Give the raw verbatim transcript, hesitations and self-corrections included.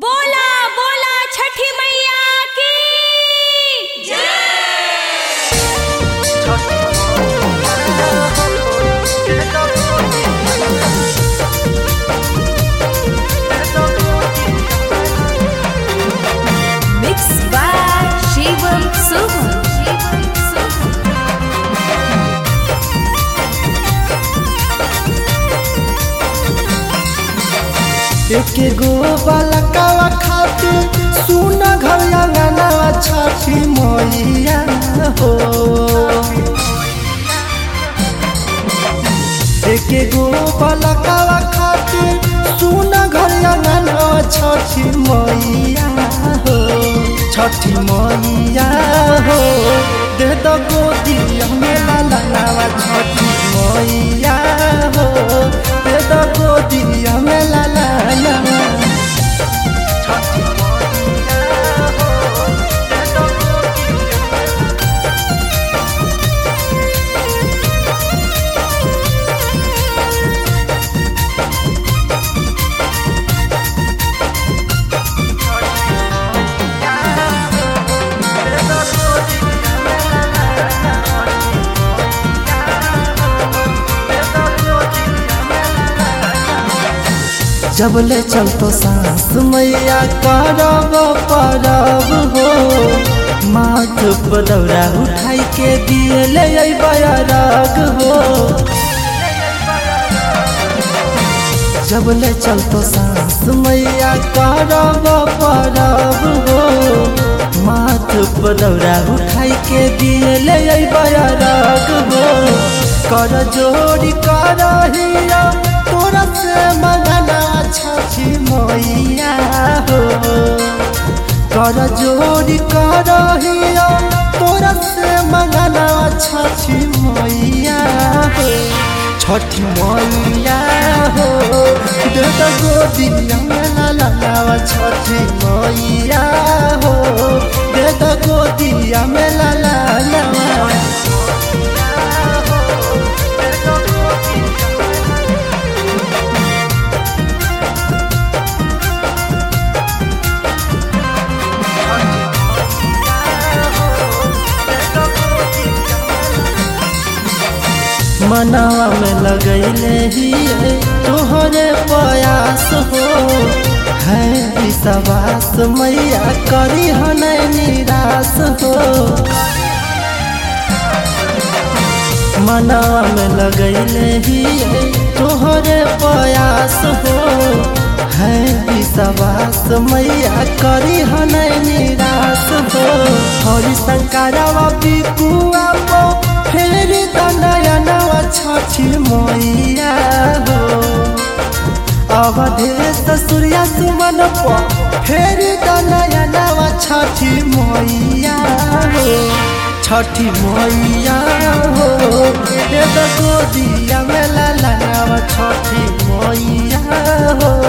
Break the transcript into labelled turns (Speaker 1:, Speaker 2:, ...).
Speaker 1: बोला बोला छठी मैया की मिक्स बाय शिवम सुमन।
Speaker 2: एक गो बालकावा खातिर सुना घर अंगना छठी मैया हो। एक गो बालकावा खातिर सुना घर अंगना छठी मैया हो। छठी मैया हो दे दो गोदिया में लालावा छठी मैया हो दे दो गोदिया में लाला जब ले चल तो सास मैया करब परब हो। माथ पर दौरा उठाई के दिए ले बयरग हो। जब ले चल तो सास मैया करब परब हो। माथ पर दौरा उठाई के दिए ले बयरग हो। कर जोड़ी करहिया तोरा से मंगना छठी मैया हो। कर जोड़ी करहिया तोरा से मंगना छठी मैया हो। छठी मैया हो दे दो गोदिया में लालावा छठी मैया हो दे दो गोदिया में लालावा। मनावा में लगैले ही तोहरे प्रयास हो। है विश्वास मैया करी हन निराश हो। मनावा में लगैले ही तोहरे प्रयास हो। है विश्वास मैया करी हन निराश हो। हरि शंकरवा बिकुआ पो फेर दनयनवा छठी मैया हो। अवधेश सूर्या सुमन पो फेर दनयनवा छठी मैया हो। छठी मैया हो दे दो गोदिया में लालावा छठी मैया हो।